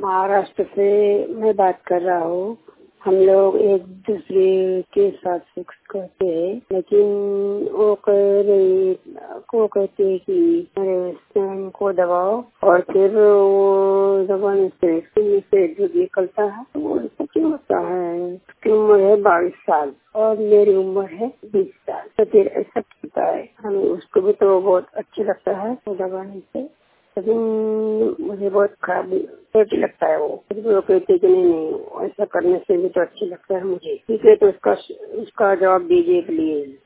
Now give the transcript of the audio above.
महाराष्ट्र से मैं बात कर रहा हूँ। हम लोग एक दूसरे के साथ सेक्स करते हैं, लेकिन वो कहते हैं कि मेरे स्पर्म को दबाओ और फिर वो दबाने से दूध निकलता है। वो ऐसा क्यों होता है? उसकी उम्र है 22 साल और मेरी उम्र है 20 साल। तो फिर ऐसा होता है। हमें उसको भी तो बहुत अच्छा लगता है वो दबाने से, लेकिन मुझे बहुत खराब लगता है वो। फिर भी वो कहते कि नहीं ऐसा करने से भी तो अच्छा लगता है मुझे। ठीक है, तो उसका जवाब दीजिए प्लीज।